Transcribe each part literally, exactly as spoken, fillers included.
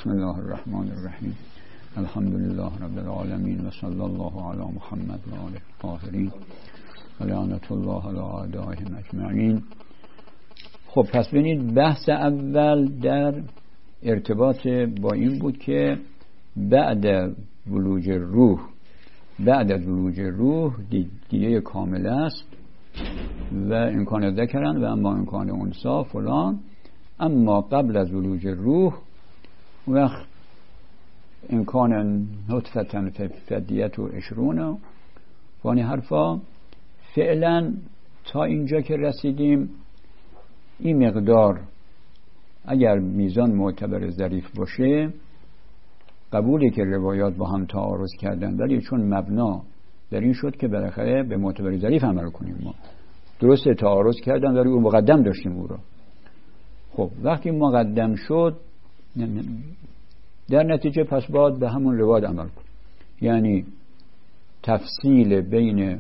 بسم الله الرحمن الرحیم. الحمد لله رب العالمین و صلی الله علی محمد و آله الطاهرین و لعنت الله علی اعدائهم اجمعین. خب پس ببینید بحث اول در ارتباط با این بود که بعد ولوج روح بعد از ولوج روح دیگه کامل است و امکان ذکرن و اما امکان انثی فلان، اما قبل از ولوج روح وقت امکان نطفه فدیت و عشرون وانی حرفا. فعلا تا اینجا که رسیدیم این مقدار اگر میزان معتبر ظریف باشه قبولی که روایات با هم تعارض کردن، ولی چون مبنا در این شد که بالاخره به معتبر ظریف عمل کنیم. ما درسته تعارض کردن ولی اون مقدم داشتیم او را. خب وقتی مقدم شد در نتیجه پس باید به همون روایت عمل کنیم، یعنی تفصیل بین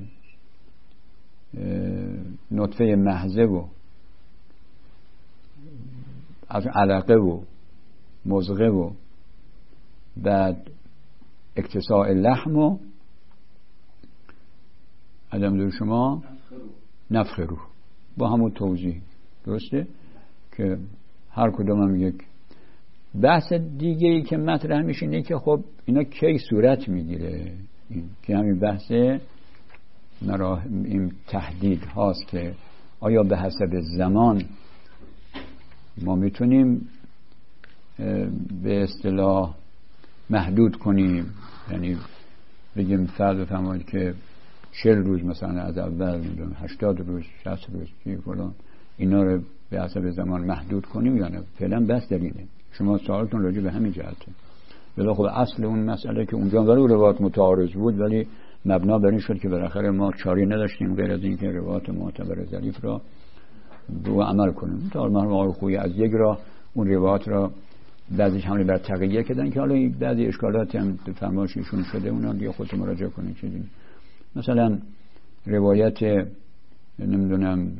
نطفه محضه و از علقه و مضغه و بعد اکتساء لحم و عدم دور شما نفخ روح با همون توضیح. درسته که هر کدوم هم یک بحث دیگه ای که مطرح میشه اینه که خب اینا کی صورت میگیره، این که همین بحث مراه این تحدید هاست که آیا به حسب زمان ما میتونیم به اصطلاح محدود کنیم، یعنی بگیم فرض بفرمایید که چهل روز مثلا از اول میدونم هشتاد روز شصت روز چی فلان اینا رو به حسب زمان محدود کنیم یا نه. فعلا بس دلیله شما سوالتون راجع به همین جهته. ولی خب اصل اون مسئله که اونجا ولی روایات متعارض بود ولی مبنا بر این شد که بالاخره ما چاری نداشتیم غیر از این که روایات معتبر ظریف را رو عمل کنیم. تا مرحوم آقای خویی از یک را اون روایات را بعضیش حمله بر تقیه کردن که حالا بعضی اشکالاتی هم فرمایششون شده اونا دیگه خودتون مراجعه کنید. چیزی مثلا روایت نمیدونم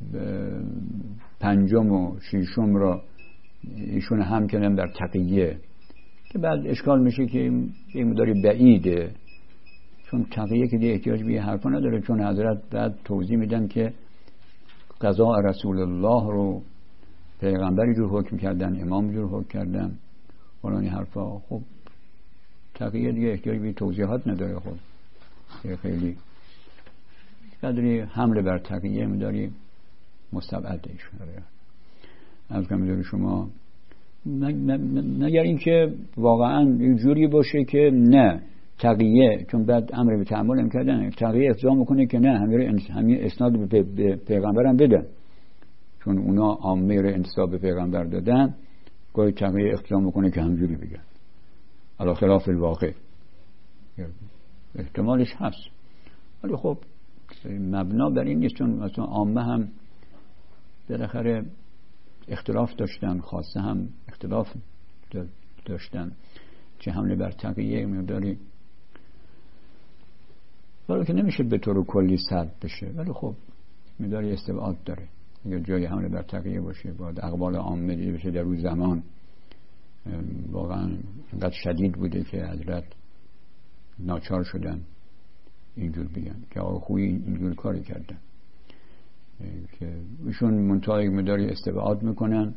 پنجم و ششم را ایشون هم کردن در تقیه که بعد اشکال میشه که این مداری بعیده، چون تقیه که دیگه احتیاج به حرفا نداره، چون حضرت بعد توضیح میدن که قضاء رسول الله رو پیغمبری جور حکم کردن، امام جور حکم کردن فلانی حرفا. خب تقیه دیگه احتیاج به توضیحات نداره. خب خیلی قدری حمله بر تقیه میداری مستبعده ایشون داره. از کم میداری شما نگر این که واقعا یک جوری باشه که نه تقیه، چون بعد امر به تعامل هم کردن تقیه اقضا میکنه که نه همین اسناد به پیغمبرم بدن، چون اونا عامه رو انتساب به پیغمبر دادن گاهی تقیه اقضا میکنه که همجوری بگن علی خلاف الواقع. احتمالش هست ولی خب مبنا بر این نیست، چون مثلا عامه هم بالاخره اختلاف داشتن، خاصه هم اختلاف داشتن چه حمله بر تقیه میداری، ولی که نمیشه به طور کلی سلب بشه، ولی خب میداری استبعاد داره. اگر جای حمله بر تقیه باشه باید اقوال عامه دیده بشه در روز زمان واقعا اینقدر شدید بوده که حضرت ناچار شدن اینجور بگن که آقا خویی اینجور کاری کردن که ایشون منطقه مداری استبعاد میکنن،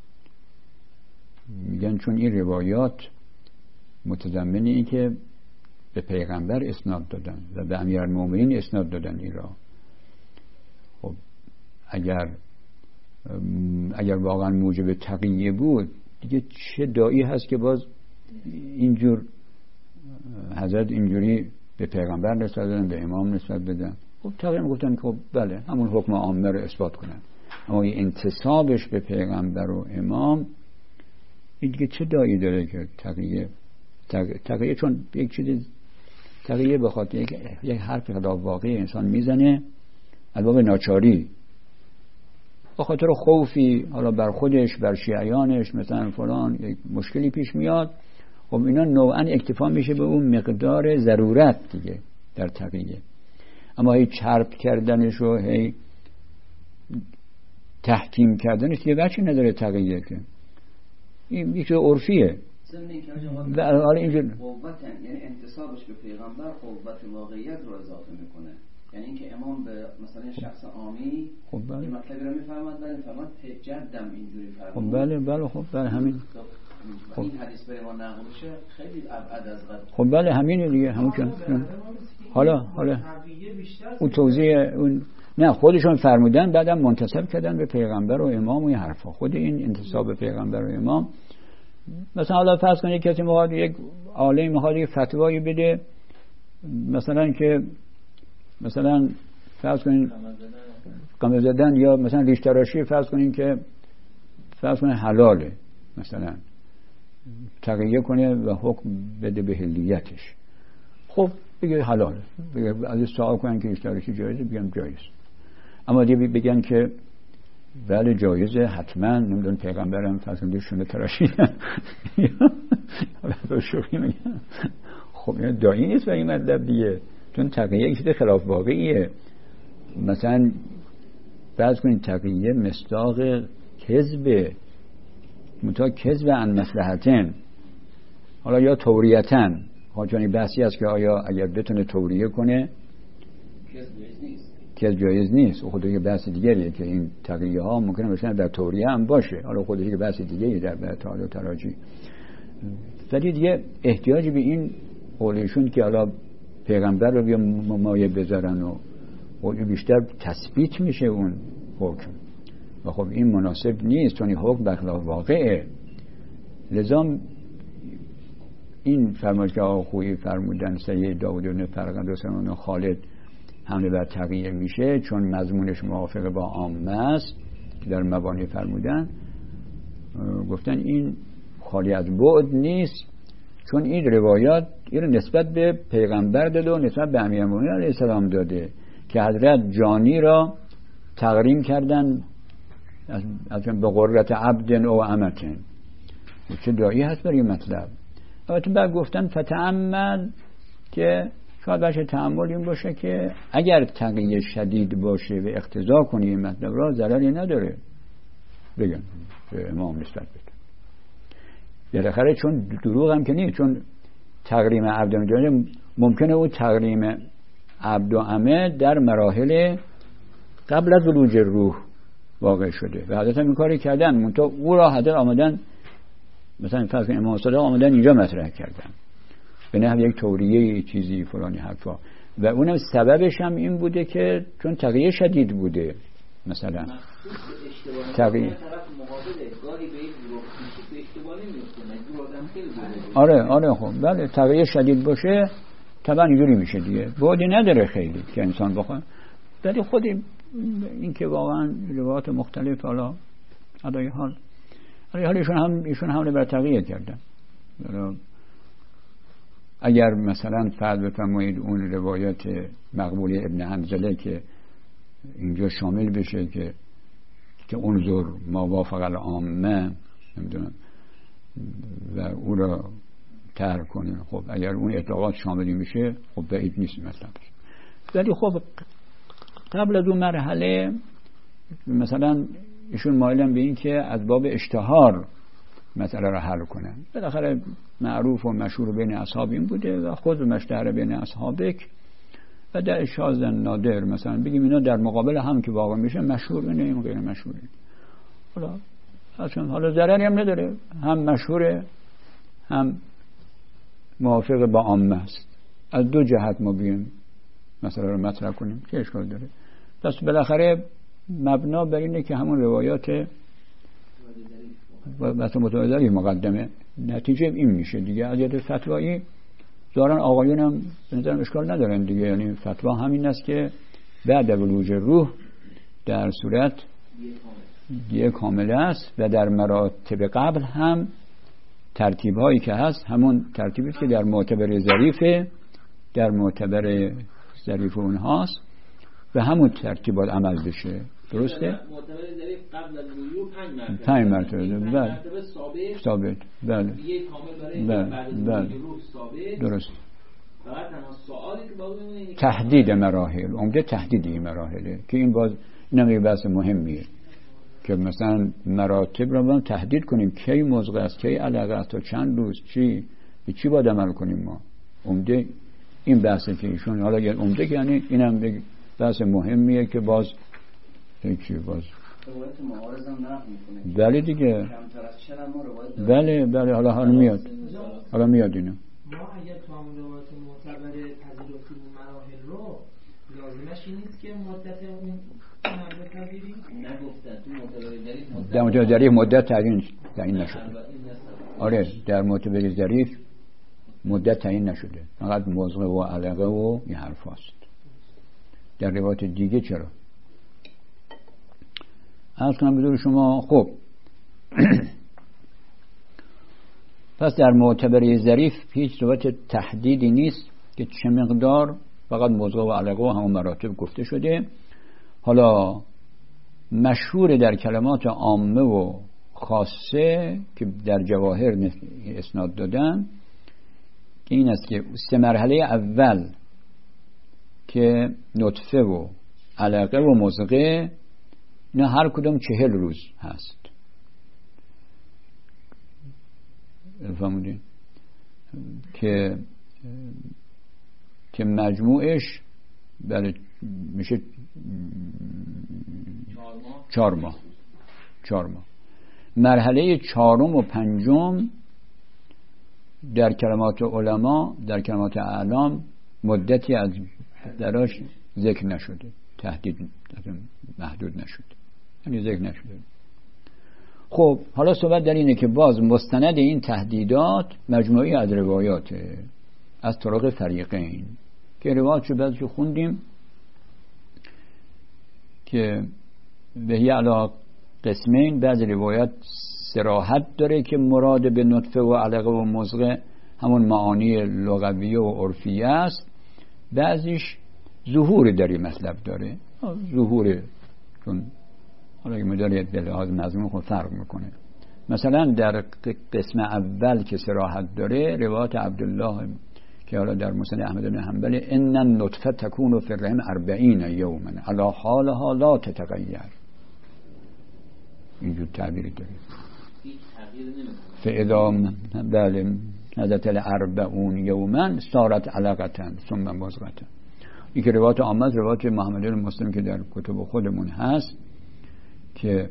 میگن چون این روایات متضمن این که به پیغمبر اسناد دادن و به امیرالمومنین اسناد دادن این را. خب اگر اگر واقعا موجب تقیه بود دیگه چه داعی هست که باز اینجور حضرت اینجوری به پیغمبر نسبت دادن، به امام نسبت بدن. خب تقریبا گفتن که خب بله همون حکم عامه رو اثبات کنن، اما این انتسابش به پیغمبر و امام این دیگه چه داعی داره که تقیه تقیه چون یک چیزی تقیه به خاطر یک, یک حرف خلاف واقعی انسان میزنه البته ناچاری به خاطر خوفی حالا بر خودش بر شیعیانش مثلا فلان یک مشکلی پیش میاد، خب اینا نوعا اکتفا میشه به اون مقدار ضرورت دیگه در تقیه. اما هی چرب کردنش و هی تحکیم کردنش دیگه بچه نداره تقیه، که این یک عرفیه و حالا اینجور قوت یعنی انتسابش به پیغمبر قوت واقعیت رو اضافه میکنه. یعنی اینکه امام به مثلا شخص عامی خب بله این مطلبی رو میفرماد ولی میفرماد جدم اینجوری فرمود. خب بله بله خب بله همین خب این حدیث به ما نقل میشه خیلی ابعد از قد. خب بله همینه دیگه همون که حالا حالا اون توضیح اون نه خودشون فرمودن بعدم منتسب کردن به پیغمبر و امام و این حرفا. خود این انتساب به پیغمبر و امام مثلا حالا فرض کنید کسی میخواد یک عالم میخواد یک فتوایی بده مثلا که مثلا فرض کنید قمه زدن یا مثلا ریش تراشی فرض کنید که فرض کنید حلاله مثلا تقیه کنه و حکم بده به حلیتش. خب بگه حلاله بگه از سوال کنن که ریش تراشی جایزه بگم جایز. اما دیگه بگن که بله جایزه حتما نمیدون پیغمبرم فرض کنید شونه تراشیدن حالا شوخی میگن. خب این دایی نیست و این مطلب دیگه چون تقیه یک چیز خلاف واقعیه. مثلا فرض کنید تقیه مصداق کذبه متا کذب عن مصلحتن حالا یا توریتن حاجانی بحثی است که آیا اگر بتونه توریه کنه کذب جایز نیست و خودش بحث دیگریه که این تقیه ها ممکنه باشن در توریه هم باشه حالا خودش بحث دیگریه در تعالی و تراجی. ولی دیگه احتیاجی به این قولشون که حالا پیغمبر رو بیا مایه بذارن و بیشتر تثبیت میشه اون حکم و خب این مناسب نیست چون این حکم بخلاف واقعه. لذا این فرمایش که آقا خویی فرمودن سید داود بن فرقد و سلمان خالد حمله بر تقیه میشه چون مضمونش موافق با عامه است که در مبانی فرمودن گفتن این خالی از بعد نیست چون این روایات این رو نسبت به پیغمبر داده و نسبت به امیرالمومنین علیه السلام داده که حضرت جانی را تحریم کردن از, از به قرة عبد او امتن. چه دایی هست برای مطلب. البته بعد گفتن فتعمل که شاید باشه تعمل این باشه که اگر تقیه شدید باشه و اقتضا کنی این مطلب را ضرری نداره بگن به امام نسبت بده بالاخره چون دروغ هم که نیست چون تحریم عبد و امه ممکنه اون تحریم عبد و امه در مراحل قبل از ولوج روح واقع شده و حضرت هم این کاری کردن منتها او را حضرت آمدن مثلا فرض کنیم امام صادق آمدن اینجا مطرح کردن به نحو یک توریه چیزی فلانی حرفا و اونم سببش هم این بوده که چون تقیه شدید بوده مثلا تقیه آره آره خب بله تقیه شدید باشه طبعا اینجوری میشه دیگه بعدی نداره خیلی که انسان بخواه ولی خود این که واقعا روایات مختلف حالا ادای حال حالا ایشون هم ایشون حمله بر تقیه کردن. اگر مثلا فرض بفرمایید اون روایات مقبوله ابن حنظله که اینجا شامل بشه که که انظر ما وافق العامه نمیدونم و او را ترک کنه خب اگر اون اطلاقات شاملی میشه خب بعید نیست مثلا. ولی خب قبل از اون مرحله مثلا ایشون مایلن به این که از باب اشتهار مسئله را حل کنن. بالاخره معروف و مشهور بین اصحاب این بوده و خود مشتهر بین اصحابک و در شاذ نادر مثلا بگیم اینا در مقابل هم که واقع میشه مشهور اینه این غیر مشهوره. حالا اصلا حالا ضرری هم نداره هم مشهوره هم موافق با عامه است. از دو جهت ما بیم مسئله رو مطرح کنیم چه اشکال داره. پس بالاخره مبنا بر اینه که همون روایات بحث متعادلی مقدمه نتیجه این میشه دیگه. از یاد فتوایی دارن آقایون هم به نظرم اشکال ندارن دیگه. یعنی فتوا همین است که بعد ولوج روح در صورت دیگه کامل است و در مراتب قبل هم ترتیب هایی که هست همون ترتیبی که در معتبر ظریفه در معتبر ظریف اونهاست و همون ترتیبات عمل بشه. درسته؟ معتبر ظریف قبل از وجود پنج مرتبه پنج مرتبه ثابت ثابت بله یه کامل برای بله. بعد از بله. وجود ثابت درست. فقط تنها سوالی که باقی میمونه تحدید مراحل عمده تحدید این مراحله که این باز نمیگه بحث مهمیه که مثلا مراتب رو باید تحدید کنیم، کی مزغه است، کی علقه است، تا چند روز، چی به چی باید عمل کنیم ما. عمده این بحثه که ایشون حالا یه عمده که یعنی اینم بحث مهمیه که باز چی باز روایت معارض هم نقل میکنه. بله دیگه. کمتر از چرا ما روایت بله بله حالا حالا میاد. حالا میاد اینو. ما اگر تو همون روایت معتبر پذیرفتیم مراحل رو لازمش این نیست که مدت اون مرد پذیری نگفته تو معتبر ظریف مدت در معتبر ظریف مدت تعیین تعیین نشده. آره در معتبر ظریف مدت تعیین نشده، فقط مزغه و علقه و این حرف هست. در روایت دیگه چرا؟ از کنم بدون شما. خب پس در معتبر ظریف هیچ روایت تحدیدی نیست که چه مقدار، فقط مزغه و علقه و همون مراتب گفته شده. حالا مشهور در کلمات عامه و خاصه که در جواهر اسناد دادن که این است که سه مرحله اول که نطفه و علقه و مزغه نه هر کدوم چهل روز هست. فهمیدین؟ که که مجموعش بله میشه چهار ماه. چهار ماه. مرحله چهارم و پنجم در کلمات علما، در کلمات اعلام مدتی از دراش ذکر نشده، تهدید محدود نشده، یعنی ذکر نشده. خب حالا صحبت در اینه که باز مستند این تهدیدات مجموعی از روایات از طرق فریقین که روایات شو بعدشو خوندیم که به علا قسمین. بعض روایات صراحت داره که مراد به نطفه و علقه و مزغه همون معانی لغویه و عرفیه است، بعضیش ظهور در این مطلب داره. ظهور چون حالا این مداری به لحاظ مضمون خود فرق میکنه. مثلا در قسم اول که صراحت داره روایت عبدالله که حالا در مسند احمد بن حنبل ان النطفه تکون فی الرحم اربعین یوما علی حالها لا تتغیر، اینجور تعبیری داره. فاذا بله نزلت الاربعون یوما صارت علقه ثم مضغه. این که روایت عامه روایت محمد بن مسلم که در کتب خودمون هست که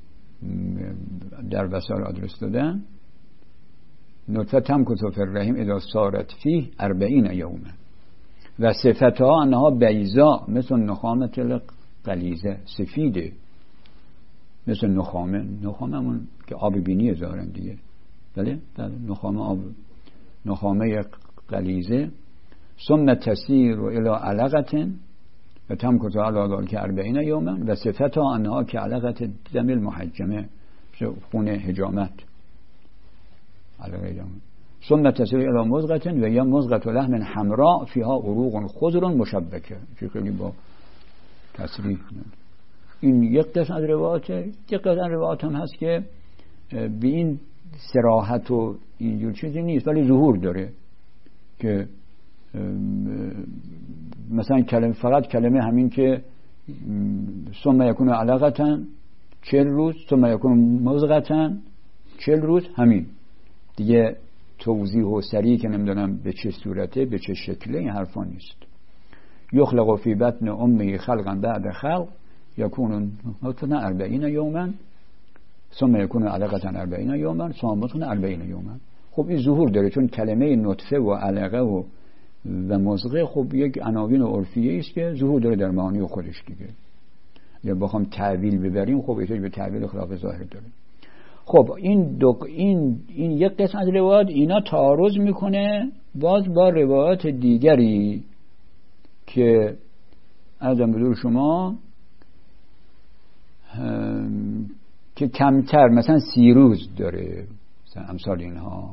در وسائل آدرس دادن نطفه تمکث فی الرحم اذا صارت فیه اربعین یوما و صفتها انها بیضاء مثل نخامه الغلیظه، سفیده مثل نخامه. نخامه همون که آب بینی ظاهرا دیگه. بله بله نخامه آب، نخامه غلیظه. ثم تسیر الى علقه و تمکث علی ذلک اربعین یوما و صفتها انها که علقه دم المحجمه، خون حجامت، علقه حجامت. ثم تسیر الى مزغه و یا مزغه لحم حمراء فیها عروق خضر مشبکه. چه خیلی با تصریح. این یک قسم از روایات. یک قسم از روایات هم هست که به این صراحت و اینجور چیزی نیست ولی ظهور داره که مثلا کلمه فقط کلمه همین که ثم یکون علقه چهل روز، ثم یکون مضغه چهل روز، همین دیگه توضیح و سریع که نمیدونم به چه صورته به چه شکله این حرفا نیست. یخلق فی بطن امه خلقا بعد خلق یکون نطفه اربعین یوما ثم یکون علقه اربعین یوما ثم مضغه اربعین یوما. خب این ظهور داره چون کلمه نطفه و علقه و و مزغه خب یک عناوین عرفیه است که ظهور داره در معانی خودش دیگه. یا بخوام تعویل ببریم خب احتیاج به تعویل خلاف ظاهر داره. خب این دو این این یک قسم از روایات اینا تعارض میکنه باز با روایات دیگری که عرضم به حضور شما که کمتر مثلا سی روز داره، مثلا امثال اینها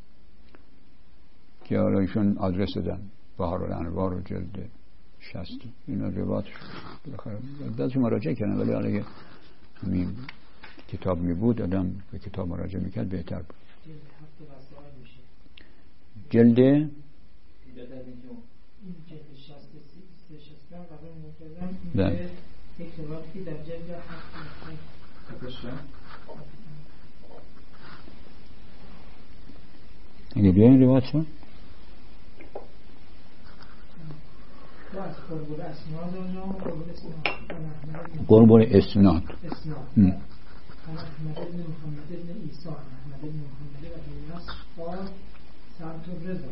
که حالا ایشون آدرس دادن بهار الانوار و جلد شصت. اینا روایات بالاخره بعضی مراجعه کردن ولی حالا اگه همین کتاب می بود آدم به کتاب مراجعه میکرد بهتر بود. جلد جلد شصت یک روایتی در جلد هفت اگه بیاین روایت شد قرب الاسناد اسناد عن احمد بن محمد بن عيسى احمد بن محمد بن نصر قال سألت الرضا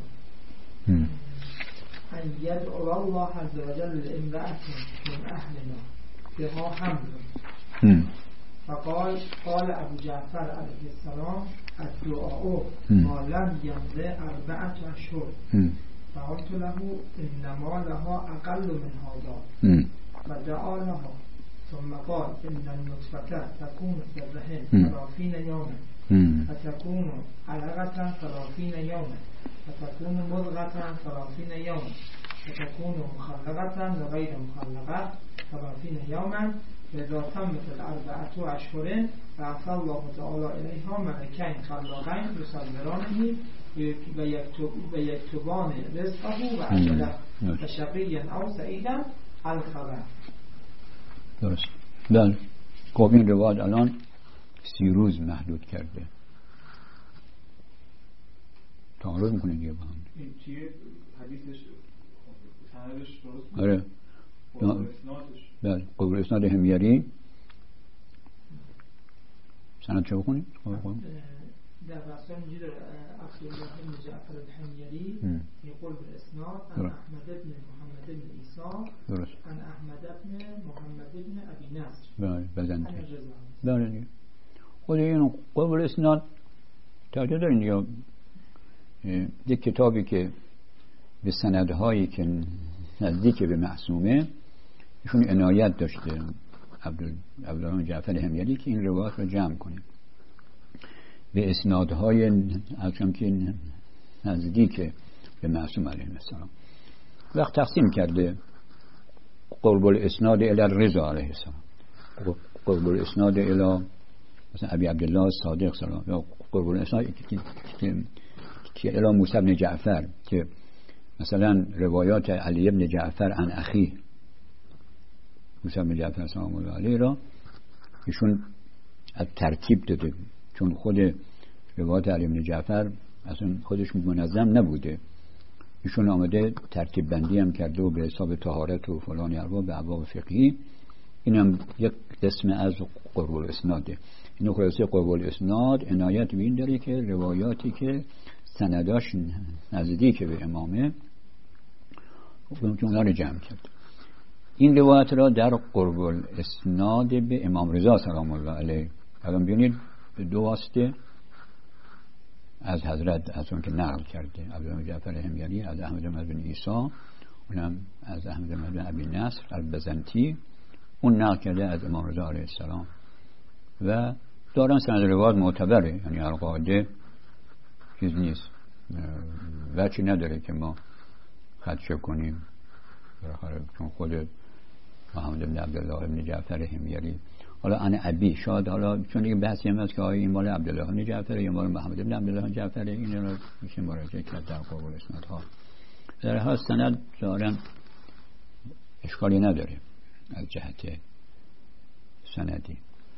ان يدعو الله عز وجل لامرأة من اهلنا بها حمل فقال قال ابو جعفر عليه السلام الدعاء ما لم يمضي اربعة اشهر فقلت له انما لها اقل من هذا فدعا لها ثم قال إن النطفة تكون في الرحم ثلاثين يوما فتكون علقة ثلاثين يوما فتكون مضغة ثلاثين يوما فتكون مخلقة وغير مخلقة ثلاثين يوما فإذا تمت الأربعة أشهر بعث الله تعالى إليها ملكين خلاقين يصبرانه ويكتبان رزقه وأجله فشقيا أو سعيدا الخبر. درست. بله. خب این روایت الان سی روز محدود کرده. تعارض میکنه دیگه با هم. این چیه حدیثش سندش درست؟ آره. قبول اسنادش. بله. قبول اسناد حمیری. سند چه بخونید؟ در واسه اینجوری داره عبدالله بن جعفر الحمیری يقول بالاسناد عن احمد بن محمد بن عيسى درست. عن احمد بن محمد بن ابي نصر. بله بزنتی. بله. خود این قبول اسناد توجه دارین یا یک کتابی که به سندهایی که نزدیک به معصومه ایشون عنایت داشته عبدالله بن جعفر حمیری که این روایات رو جمع کنه به اسنادهای هرچند که نزدیک به معصوم علیه السلام وقت تقسیم کرده قرب الاسناد الی الرضا علیه السلام قرب الاسناد الی مثلا ابی عبدالله صادق سلام یا قرب الاسناد که الی موسی بن جعفر که مثلا روایات علی بن جعفر عن اخی موسی بن جعفر سلام الله علیه را ایشون از ترتیب داده چون خود روایات علی بن جعفر اصلا خودش منظم نبوده ایشون آمده ترتیب بندی هم کرده و به حساب طهارت و فلان ارباب به ابواب فقهی اینم یک قسم از قرب الاسناده. اینو خلاصه قرب الاسناد عنایت به این داره که روایاتی که سنداش نزدیک به امامه اونا رو جمع کرد. این روایت را در قرب الاسناد به امام رضا سلام الله علیه الان ببینید به دو واسطه از حضرت از اون که نقل کرده عبدالله بن جعفر حمیری از احمد بن عیسی اونم از احمد بن ابی نصر البزنتی اون نقل کرده از امام رضا علیه السلام و دارن سند روایت معتبره یعنی القاعده چیز نیست وجهی نداره که ما خدشه کنیم چون خود محمد بن عبدالله بن جعفر حمیری حالا انا ابی شاید حالا چون دیگه بحثی هم هست که آیا این مال عبدالله بن جعفر یا مال محمد بن عبدالله بن جعفر این رو میشه مراجعه کرد در قرب الاسنادها در هر سند ظاهرا اشکالی نداره از جهت سندی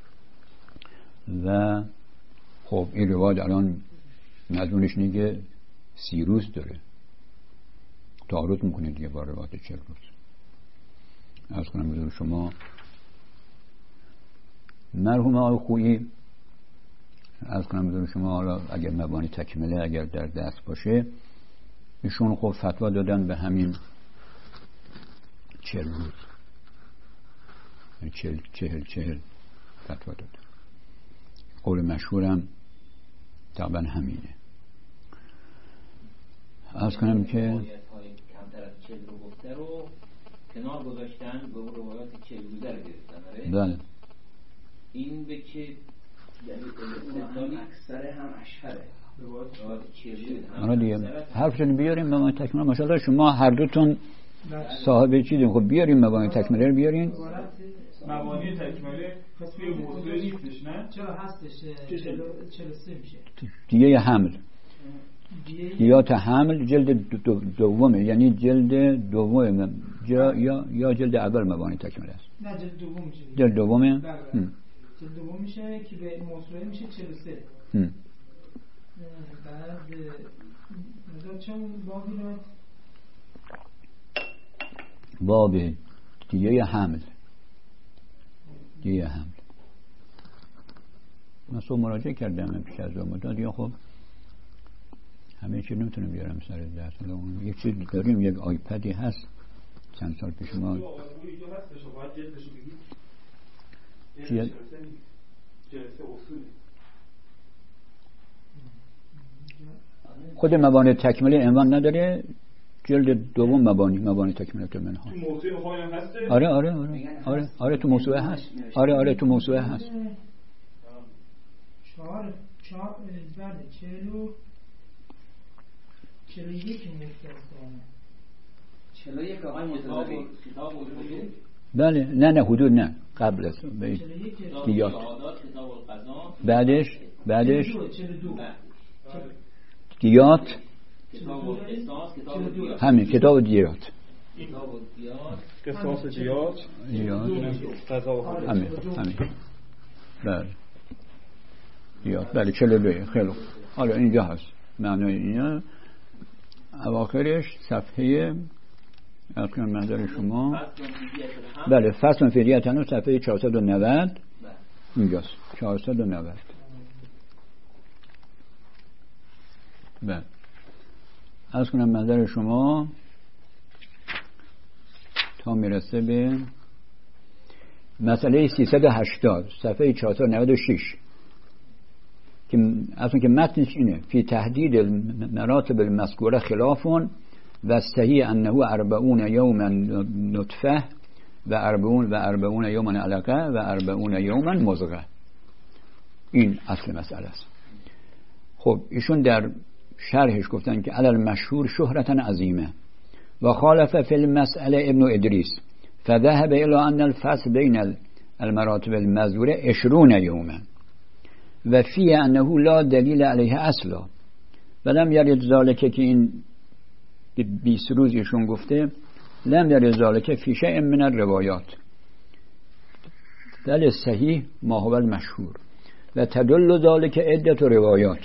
و خب این روایت الان مضمونش نیگه سی روز داره تعارض میکنه دیگه با روایت چهل روز. عرض کنم بزرگ شما مرحوم آقای خویی عرض کنم بزرگ شما حالا اگر مبانی تکمله اگر در دست باشه ایشون خب فتوا دادن به همین چهل روز چهل چهل چهل فتوا دادن. قول مشهورم طبعا همینه. عرض کنم که کمتر از چهل رو گفته رو کنار گذاشتن به اون روایات چهل روزه رو گرفتن. بله این به چه یعنی اکثر هم اشهره روایات چهل آره دیگه حرفتون بیاریم مبانی تکمیله. ماشاءالله شما هر دوتون صاحب چیزیم خب بیاریم مبانی تکمیله رو بیارین. مبانی تکمیله توی موضوع نیستش نه؟ چرا هستش چهل و سه میشه دیگه حمل دیات حمل جلد دومه یعنی جلد دومه یا یا جلد اول مبانی تکمیل است. نه جلد دوم میشه. جلد دومه جلد دوم میشه که به موسوعه میشه چهل و سه. بعد مداد چون بابی رو باب دیگه حمل دیگه حمل من صبح مراجعه کردم پیش از مداد یا خب همه چی نمیتونم بیارم سر درس. یک چیز داریم، یک آیپدی هست چند سال پیش ما چیه؟ خود مبانی تکمیلی عنوان نداره، جلد دوم مبانی مبانی تکمیلی تو منها. آره آره آره آره آره تو موسوعه هست. آره آره تو موسوعه هست. چهار چهار بعد چهلو چهل و یک مترسانه چهل و یک آقای متضادی کتاب حدود. بله نه نه حدود نه قبل از دیات بعدش بعدش دیات همین کتاب دیات قصاص دیات همین همین بله دیات بله چهل و دو. خیلی حالا اینجا هست معنای اینا. اواخرش صفحه اکنون منظر شما بله فصل فدیت هنو صفحه چهارصد و نود اینجاست چهارصد و نود. بله از کنم منظر شما تا میرسه به مسئله سیصد و هشتاد صفحه چهارصد و نود و شش که اصلا که متنش اینه فی تحدید مراتب المذکوره خلافون و صحیح انه اربعون یوما نطفه و اربعون و اربعون یوما علقه و اربعون یوما مضغه. این اصل مسئله است. خب ایشون در شرحش گفتن که علل مشهور شهرتا عظیمه و خالف فی المسئله ابن ادریس فذهب الى ان الفصل بین المراتب المذکوره عشرون یوما و فی انه لا دلیل علیه اصلا ولم یرد ذالک که این بیست روز ایشون گفته لم یرد ذالک فی شیء من الروایات بل صحیح ما هو المشهور و تدل ذالک عدة روایات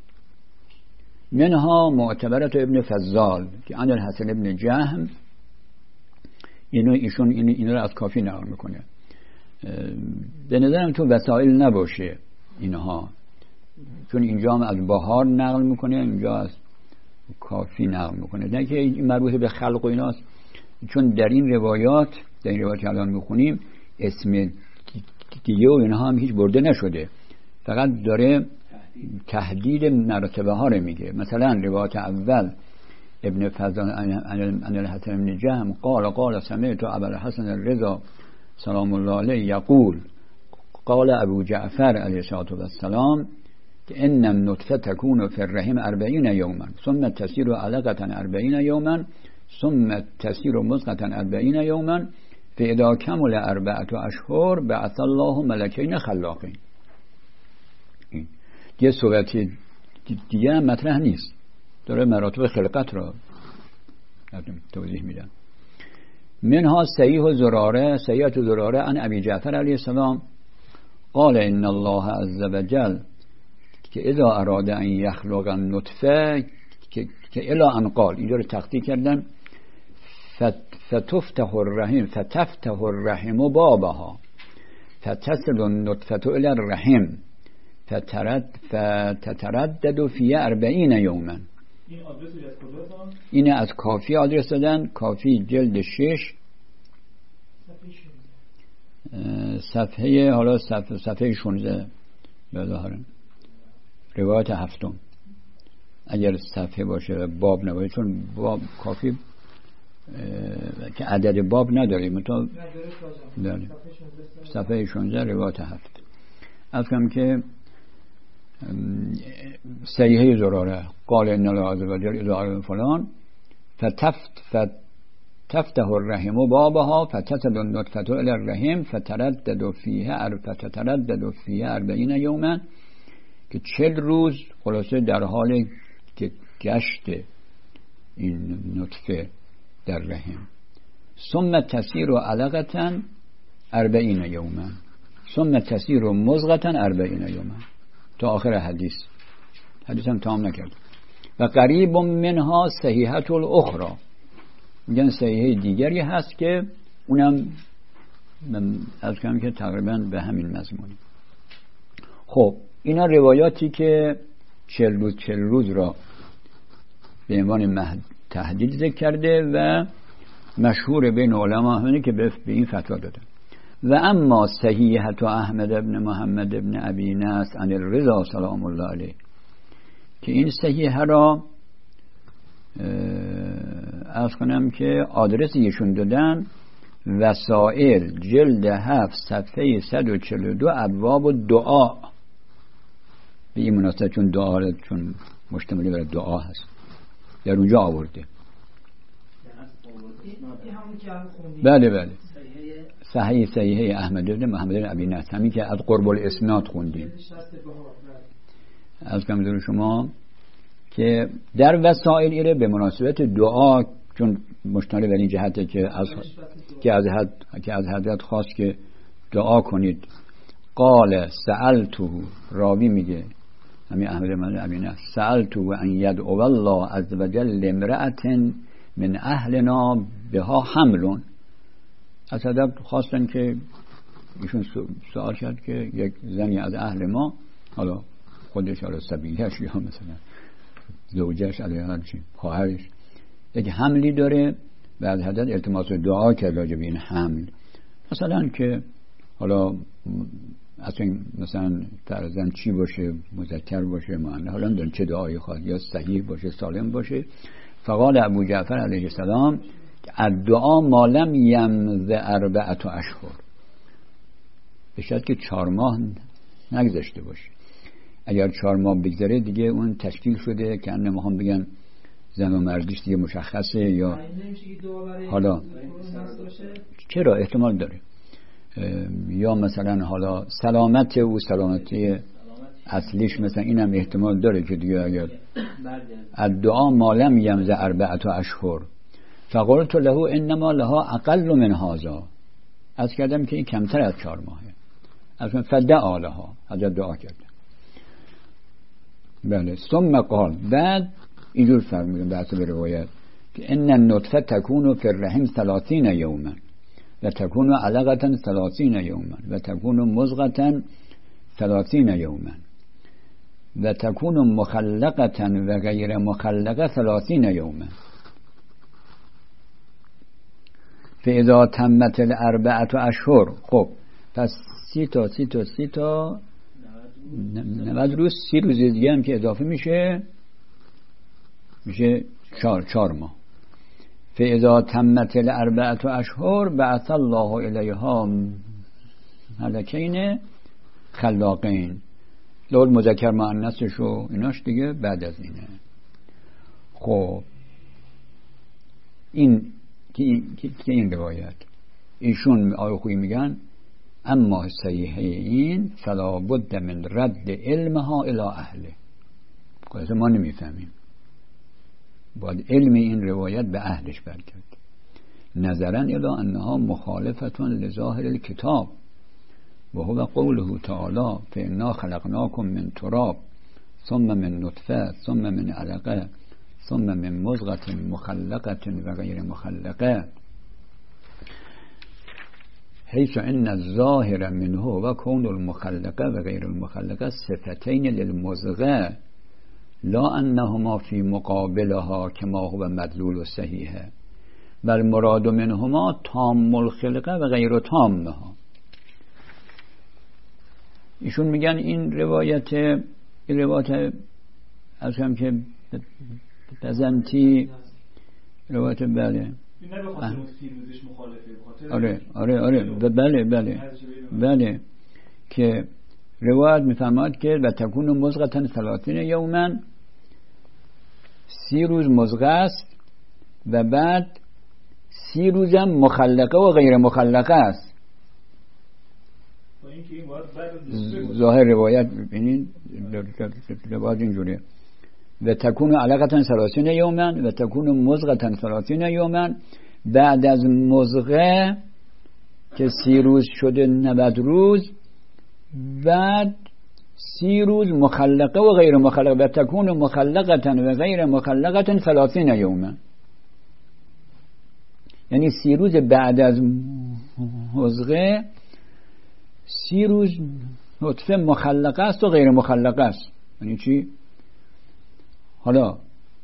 منها معتبرت ابن فضال که عن الحسن ابن جهم اینو ایشون این اینو رو از کافی نقل میکنه. به نظرم تو وسائل نباشه اینها، چون اینجا هم از بهار نقل میکنه اینجا از کافی نقل میکنه، نه که این مربوط به خلق و ایناست، چون در این روایات در این روایات که الان میخونیم اسم دیگه و اینها هم هیچ برده نشده، فقط داره تحدید مرتبه ها رو میگه. مثلا روایت اول ابن فضل عن الحسن ابن جهم قال قال سمعت ابا الحسن الرضا سلام الله علیه یقول قال ابو جعفر علیه السلام که ان النطفه تكون في الرحم أربعين يوما ثم تسير علقة أربعين يوما ثم تسير مضغة أربعين يوما فإذا كمل أربعة أشهر بعث الله ملكين خلاقين. یه صورتی دیگه هم مطرح نیست، داره مراتب خلقت را توضیح میدن. منها صحیح و زراره صحیحت زراره عن ابی جعفر علیه السلام قال ان الله عز وجل که اذا اراد ان یخلق النطفه که که الا ان قال اینجا رو تخطیع کردن فتفتح الرحم فتفتح الرحم بابها فتصل النطفه الى الرحم فترد فتتردد فی اربعین یوما. این آدرسش از کجاست؟ اینه از کافی آدرس دادن، کافی جلد شش صفحه حالا صفحه صفحه شانزده بذارم روایت هفتم اگر صفحه باشه باب نباشه، چون باب کافی که عدد باب نداره متو داره صفحه شانزده روایت هفت. از کم که صحیحه زراره قال ان الله عز وجل اذا اراد فلان فتفت فتفتح الرحم بابها فتصل النطفه الى الرحم فتردد فيها فتتردد فيها أربعين يوما که چهل روز خلاصه در حال که گشت این نطفه در رحم ثم تسير علقة أربعين يوما ثم تسیر مضغة اربعین یوما تا آخر حدیث. حدیث هم تمام نکرد. و قریب منها صحیحة الاخرى، میگن صحیحه دیگری هست که اونم از کمی که تقریبا به همین مضمونی. خب اینا روایاتی که چل روز چل روز را به عنوان تهدید ذکر کرده و مشهور بین علما همینه که به این فتوا دادن. و اما صحیحة احمد ابن محمد ابن ابی نصر عن الرضا سلام الله علیه، که این صحیحه را عرض کنم که آدرس ایشون دادن وسائل جلد هفت صفحه صد و چهل و دو ابواب دعا. به این مناسبت چون دعا چون مشتمل بر دعا هست در اونجا آورده. بله بله صحیح صحیحه احمد بن محمد بن ابی نصر، همین که از قرب الاسناد خوندیم. از کم شما که در وسائل ایره به مناسبت دعا، چون مشتمل بر این جهته که از که از حد که از حضرت خواست که دعا کنید. قال سألته، راوی میگه همین احمد بن ابی نصر، سألته ان يدعو الله عز وجل امرأة من اهلنا بها حمل. از حضرت خواستن که ایشون سوال کرد که یک زنی از اهل ما، حالا خودش حالا سبیلش یا مثلا زوجش علیه چی خواهرش یک حملی داره و از حضرت التماس دعا کرد راجع به این حمل، مثلا که حالا اصلا مثلا فرزند چی باشه، مذکر باشه مؤنث، حالا دون چه دعایی خواهد، یا صحیح باشه سالم باشه. فقال ابو جعفر علیه السلام الدعا ما لم یمض اربعة اشهر، به شرط که چهار ماه نگذشته باشه. اگر چهار ماه بگذره دیگه اون تشکیل شده که انه میخوام بگن زن و مردیش دیگه مشخصه، یا حالا چرا احتمال داره، یا مثلا حالا سلامت او سلامتی اصلیش مثلا اینم احتمال داره که دیگه اگر الدعا ما لم یمض اربعة اشهر فقلت له انما لها اقل من هذا، از کردم که این کمتر از چهار ماهه، از فدعا لها، حضرت دعا کرد. بله ثم قال، بعد اینجور فرمودن بحث به روایت که ان النطفه تكون في الرحم ثلاثين يوما و تكون علقه ثلاثين يوما و تكون مضغه ثلاثين يوما و تكون مخلقه و غیر مخلقه ثلاثين يوما فاذا تمت الاربعه اشهر. خب پس سی تا سی تا سی تا نود روز، سی روز دیگه هم که اضافه میشه میشه چهار چهار ماه. فاذا تمت الاربعه اشهر بعث الله الیها ملکین خلاقین، لول مذکر مؤنثش و ایناش دیگه بعد از اینه. خب این که این روایت ایشون آیه خویی میگن اما صحیحه این فلا بد من رد علمها الى اهله. خلاص ما نمیفهمیم، باید علم این روایت به اهلش برگرد. نظرا الى انها مخالفه لظاهر الكتاب و هو قوله تعالی فانا خلقناكم من تراب ثم من نطفه ثم من علقه ثم من مضغه مخلقه و غیر مخلقه حيث ان الظاهر منه و كون المخلقه و غیر المخلقه صفتين للمضغه لا انهما في مقابلها كما هو مدلول صحیحه بل مراد منهما تام الخلقه و غیر تامها. ایشون میگن این روایت این روایت از هم که بزنتی روایت بله آره آره آره بله بله بله که روایت میفرماد که و تکون مضغه ثلاثین یوما، سی روز مضغه است و بعد سی روزم مخلقه و غیر مخلقه است. ظاهر روایت ببینید روایت اینجوریه و تکون علقه ثلاثین یوما و تکون مضغه ثلاثین یوما، بعد از مضغه که سی روز شده نود روز بعد سی روز مخلقه و غیر مخلقه و تکون مخلقه و غیر مخلقه ثلاثین یوما، یعنی سی روز بعد از مضغه سی روز نطفه مخلقه است و غیر مخلقه است. یعنی چی؟ حالا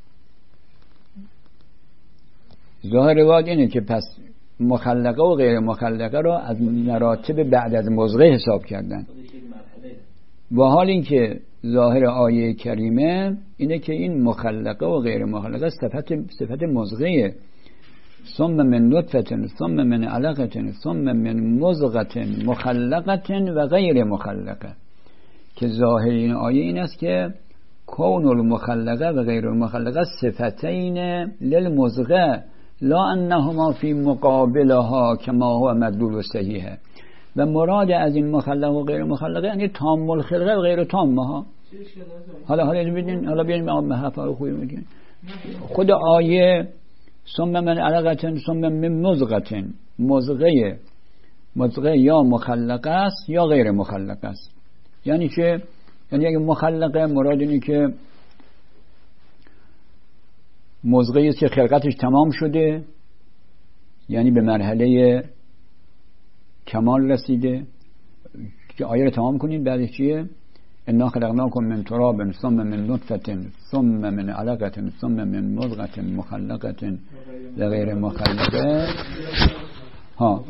ظاهر روایت اینه که پس مخلقه و غیر مخلقه را از مراتب بعد از مضغه حساب کردن، و حال این که ظاهر آیه کریمه اینه که این مخلقه و غیر مخلقه صفت صفت مضغه، ثم من نطفه ثم من علقه ثم من مضغه مخلقه و غیر مخلقه، که ظاهر این آیه این است که کون المخلقه و غیر المخلقه صفتین للمضغه لا انهما فی مقابلها کما هو مدلول صحیحه، و مراد از این مخلق و غیر مخلقه یعنی تام الخلقه و غیر تامه ها. حالا حالا ببینید، حالا بیاین ما حرفا خوبی میگیم. خود آیه ثم من علقه ثم من مضغه، مضغه مضغه یا مخلقه است یا غیر مخلقه است. یعنی چه؟ یعنی اگه مخلقه مراد اینه که مضغه است که خلقتش تمام شده، یعنی به مرحله کمال رسیده، که آیه رو تمام کنید بعدش چیه؟ انا خلقناکم من تراب ثم من نطفه ثم من علقه ثم من مضغه مخلقه و غیر مخلقه ها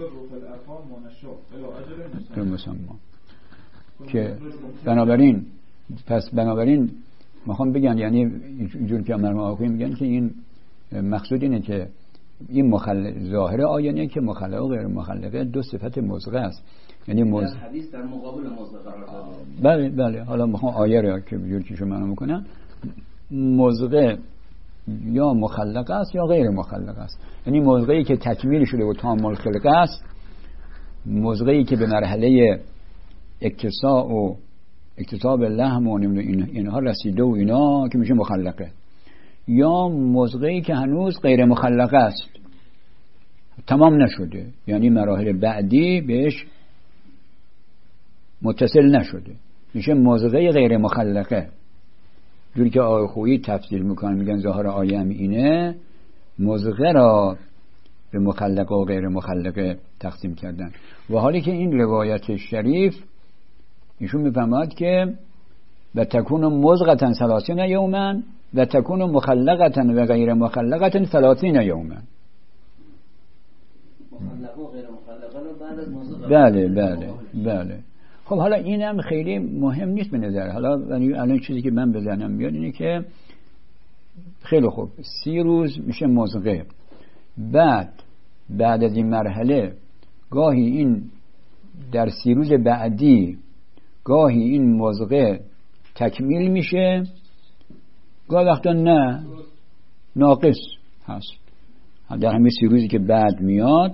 مسمى. که بنابراین پس بنابراین میخوام بگن، یعنی اینجور که مرحوم آقایی میگن که این مقصود اینه که این مخلق ظاهر آیه نه که مخلق و غیر مخلقه دو صفت مضغه است، یعنی مضغه حدیث در مقابل مضغه قرار داده. بله بله. حالا میخوام آیه رو که اینجور که شما میکنن، مضغه یا مخلقه است یا غیر مخلقه است، یعنی مضغه‌ای که تکمیل شده و تام الخلقه است، مضغه‌ای که به مرحله اکتساء و اکتساب لحم و این اینها رسیده و اینا که میشه مخلقه، یا مضغه‌ای که هنوز غیر مخلقه است، تمام نشده، یعنی مراحل بعدی بهش متصل نشده، میشه مضغه غیر مخلقه. جوری که آقای خویی تفسیر میکنن میگن ظاهر آیه هم اینه، مضغه را به مخلقه و غیر مخلقه تقسیم کردن. و حالی که این روایت شریف ایشون میفهمد که و تکون مضغه ثلاثین یوما و تکون مخلقه و غیر مخلقه ثلاثین یوما. مخلقه و غیر مخلقه رو بعد از مضغه. بله بله بله. خب حالا اینم خیلی مهم نیست به نظر. حالا الان چیزی که من به ذهنم میاد اینه که خیلی خوب سی روز میشه مضغه، بعد بعد از این مرحله گاهی این در سی روز بعدی گاهی این مضغه تکمیل میشه، گاهی وقتا نه ناقص هست. در همه سی روزی که بعد میاد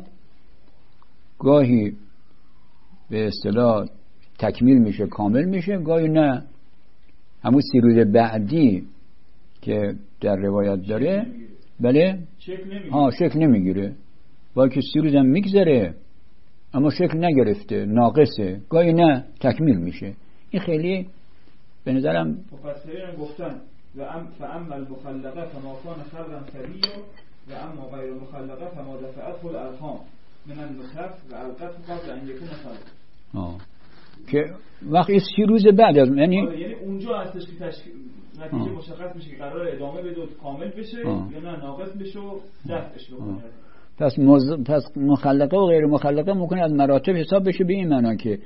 گاهی به اصطلاح تکمیل میشه کامل میشه، گاهی نه. همون سی روز بعدی که در روایت داره بله ها شکل نمیگیره، باید که سی روز هم میگذره اما شکل نگرفته ناقصه، گاهی نه تکمیل میشه. این خیلی به نظرم مفسرین گفتن و ام فاما المخلقه فما كان خلقا سويا و اما غیر المخلقه فما دفعته الارحام من النطفه و علقه قبل ان يكون خلقا. آه که وقتی سی روز بعد از یعنی یعنی اونجا هستش که تشکیل نتیجه مشخص میشه که قرار ادامه بده و کامل بشه آه. یا نه ناقص بشه و دفعش بکنه. پس مز... پس مخلقه و غیر مخلقه ممکنه از مراتب حساب بشه به این معنا که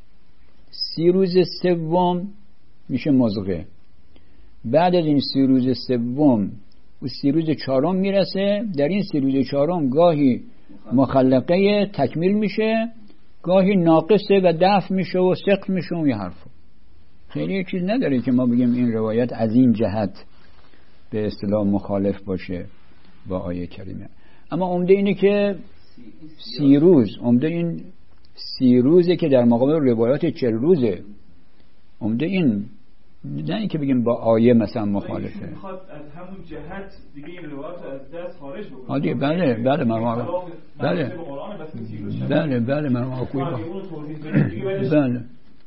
سی روز سوم میشه مضغه، بعد از این سی روز سوم و سی روز چهارم میرسه، در این سی روز چهارم گاهی مخلقه تکمیل میشه، گاهی ناقصه و دفع میشه و سقط میشه و یه حرفو. خیلی چیز نداره که ما بگیم این روایت از این جهت به اصطلاح مخالف باشه با آیه کریمه. اما عمده اینه که سی روز، عمده این سی روزه که در مقابل روایات چل روزه، عمده این نه این که بگیم با آیه مثلا مخالفه. میخواد از همون جهت دیگه این روایات از دست خارج بکنه. عادی بله بله مرحوم بله بله بله مرحوم خوبی بله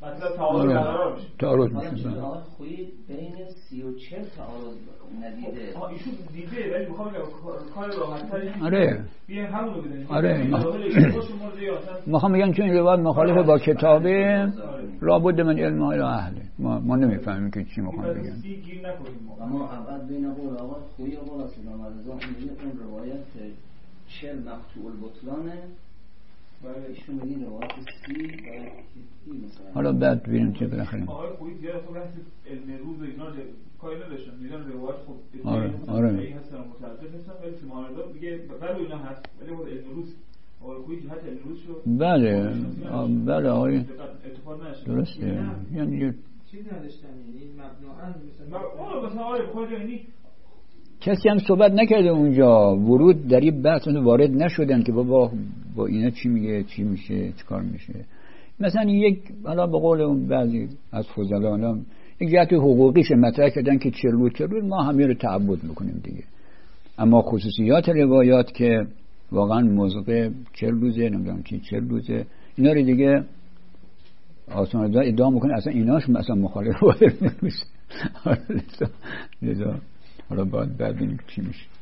مثلا تعارض برقرار میشه. تعارض حالا میشه. چون آقای خویی بین سی و چهل تعارض ندیده. آها ایشون دیده ولی میخوام بگم کار راحت‌تری. آره. بیایم همون رو بدونیم. آره. میخوام بگم چون این روایت مخالف با کتابه لابد من علم الی اهله. ما ما نمیفهمیم که چی میخوام بگم. گیر نکنیم. اما اول بین قول آقای خویی و قول سیدنا رضا اون روایت چهل مقطوع البطلانه. برای ایشون میگین روایت سی برای مثلا حالا بعد ببینیم چه بالاخره آقای خویی زیاد تو بحث علم روز و اینا کاری نداشتن میدونن روایت خب آره آره این هستن متعدد هستن ولی سیمانردا میگه برای اینا هست ولی خود علم روز آقای خویی جهت علم روز شد. بله بله آقای اتفاق نشه درسته یعنی چی نداشتن این مبناً مثلا آره مثلا آره خود یعنی کسی هم صحبت نکرده اونجا ورود در این بحث وارد نشدن که بابا با اینا چی میگه چی میشه چیکار میشه. مثلا یک حالا به قول اون بعضی از فضلا یک جهت حقوقیش مطرح کردن که چلو چلو ما همه رو تعبد میکنیم دیگه، اما خصوصیات روایات که واقعا موضوع چهل روزه نمیدونم چی چهل روزه اینا رو دیگه آسان ادعا میکنه اصلا ایناش مثلا مخالف وارد نمیشه. حالا حالا بعد ببینیم چی میشه.